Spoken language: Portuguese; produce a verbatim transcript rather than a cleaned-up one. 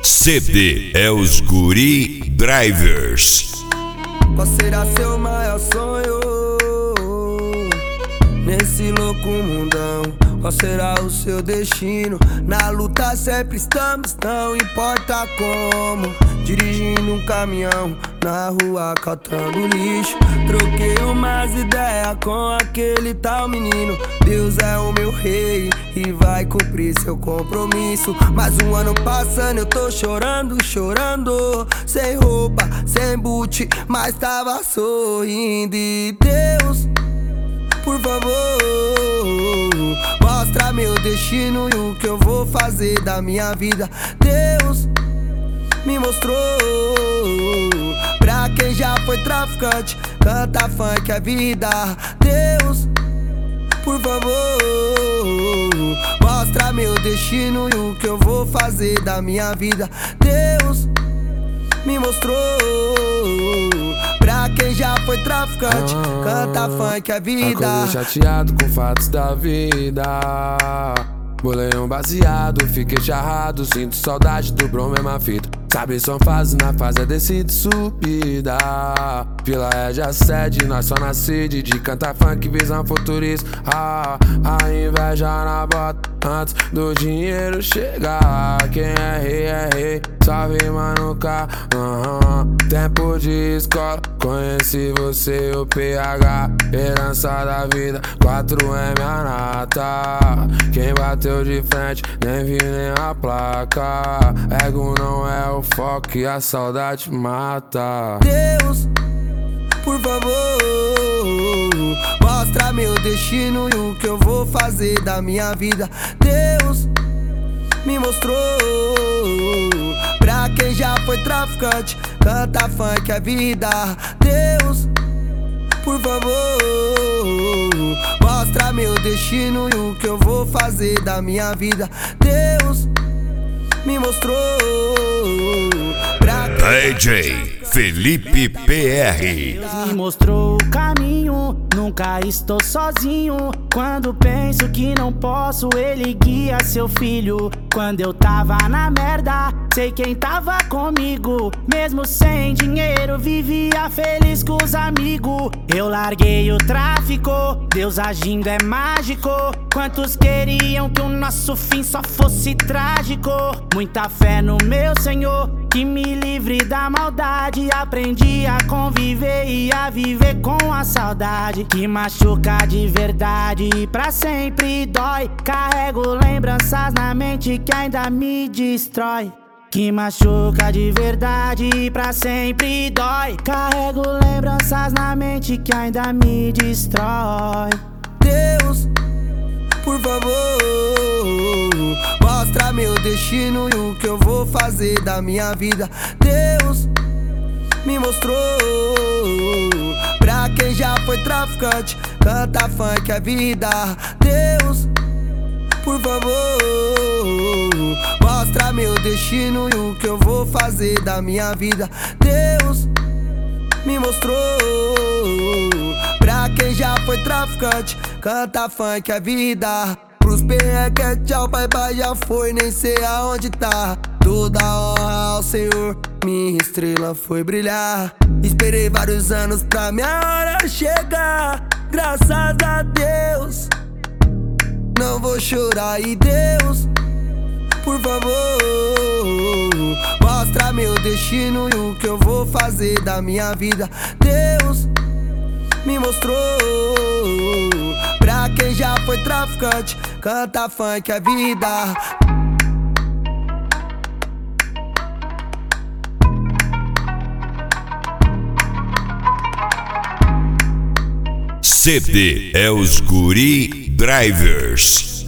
C D é os Guri Drivers. Qual será seu maior sonho nesse louco mundão? Qual será o seu destino? Na luta sempre estamos, não importa como. Dirigindo um caminhão na rua catando lixo. Troquei umas ideias com aquele tal menino. Deus é o meu rei e vai cumprir seu compromisso. Mais um ano passando, eu tô chorando, chorando. Sem roupa, sem boot, mas tava sorrindo. E Deus, por favor, mostra meu destino e o que eu vou fazer da minha vida. Deus me mostrou, pra quem já foi traficante, canta funk é vida. Deus, por favor, mostra meu destino e o que eu vou fazer da minha vida. Deus me mostrou, pra quem já foi traficante, ah, canta funk é vida. Acordei chateado com fatos da vida. Bolei um baseado, fiquei charrado. Sinto saudade do brom, mesma fita. Sabe, são fases, na fase é descida e subida. Vila é de assédio, nós só na sede de cantar funk, visão futurista. Ah, a inveja na bota antes do dinheiro chegar. Quem é rei é rei, só rima no carro. Uhum. Tempo de escola, conheci você, o P H. Herança da vida, quatro M a nata. Quem bateu de frente, nem vi nem a placa. Ego não é o foco e a saudade mata. Deus, por favor, mostra meu destino e o que eu vou fazer da minha vida. Deus me mostrou, pra quem já foi traficante, canta funk é vida. Deus, por favor, mostra meu destino e o que eu vou fazer da minha vida. Deus me mostrou, pra D J Felipe P R. Deus me mostrou o caminho, nunca estou sozinho. Quando penso que não posso, ele guia seu filho. Quando eu tava na merda, sei quem tava comigo. Mesmo sem dinheiro, vivia feliz com os amigos. Eu larguei o tráfico, Deus agindo é mágico. Quantos queriam que o nosso fim só fosse trágico? Muita fé no meu Senhor, que me livre da maldade. Aprendi a conviver e a viver com a saudade, que machuca de verdade e pra sempre dói. Carrego lembranças na mente que ainda me destrói, que machuca de verdade e pra sempre dói. Carrego lembranças na mente que ainda me destrói. Deus, por favor, mostra meu destino e o que eu vou fazer da minha vida. Deus me mostrou, pra quem já foi traficante, canta funk é vida. Deus, por favor, mostra meu destino e o que eu vou fazer da minha vida. Deus me mostrou, pra quem já foi traficante, canta funk é vida. Pros P R que é tchau, pai, pai já foi, nem sei aonde tá. Toda honra ao Senhor, minha estrela foi brilhar. Esperei vários anos pra minha hora chegar. Graças a Deus, não vou chorar. E Deus, por favor, mostra meu destino e o que eu vou fazer da minha vida. Deus me mostrou, pra quem já foi traficante, canta funk é vida. C D é os Guri Drivers.